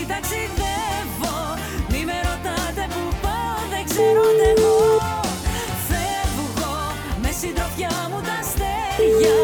ταξιδεύω. Μη με ρωτάτε που πάω, δεν ξέρω ούτε εγώ. Φεύγω με συντροφιά μου τα αστέρια.